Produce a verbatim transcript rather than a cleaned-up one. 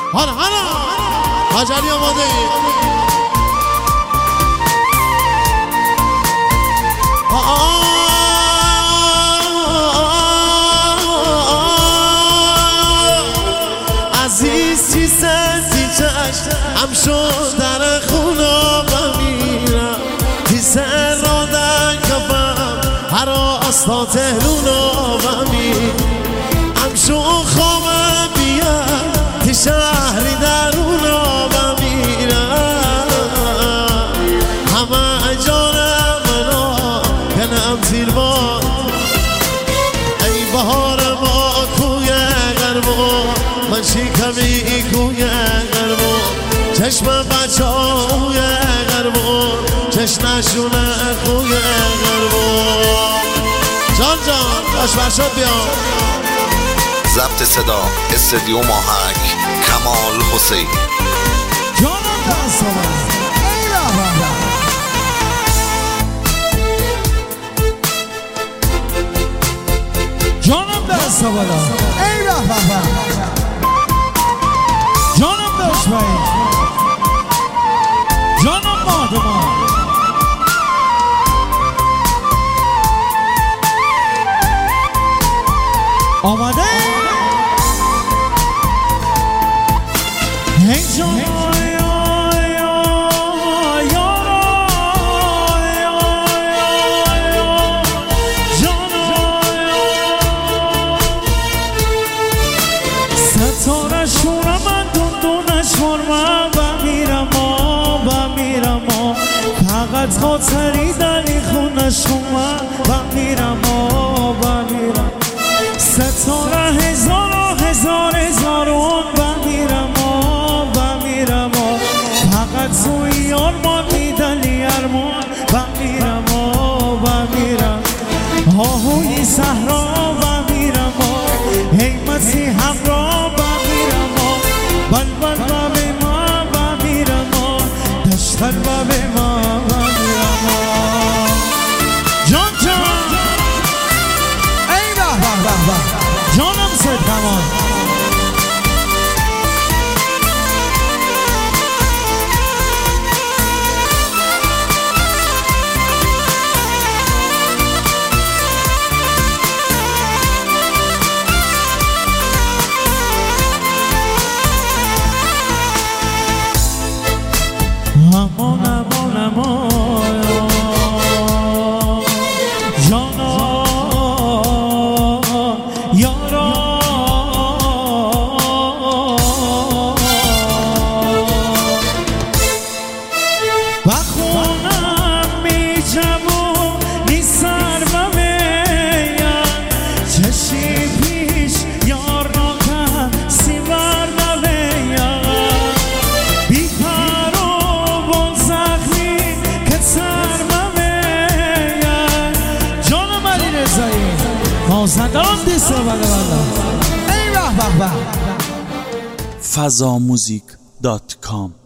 هر هر حجری آماده ای عزیز چی سنزی چشم هم شد در خونا بمیرم تی سر را در کفم هر آستا تهلونا بمیرم هم شد خوامم بیام تی شهری درونا بمیرم همه جانم منا کنم زیر باد ای بهار ما کوی غربو من شکمی کوی غربو چشم بچه اوی غربو چشمشونه کوی غربو جان جان باش برشاد بیان ضبط صدا استدیو ماهک کمال حسین جانم دستم ای رحمت جانم دستم ای رحمت جانم دشمن جانم مادمان آماده هی جان ستاره شورم من دندونش مرمم بمیرم و بمیرم و فقط خاطری دلی خونش اومد بمیرم و بمیرم ستاره هزار و هزار هزارون بمیرم و بمیرم و فقط توی آرمان میدلی ارمان بمیرم و بمیرم آهوی صحرا بمیرم و حیمتی همراه بمیرم و بلبل بابی ما بمیرم و دشتر بابی ما بمیرم و جان جان ای به به به به جانم سید کمان امان امان امان جانا یارا بخونم میجمو نیسر و میم چشی پیش یار ناکن سیور نویم بیپر و بون زخمی که سر و میم جانم علی رضایی مازندران دیسته بله بله ای به به به فضا موزیک دات کام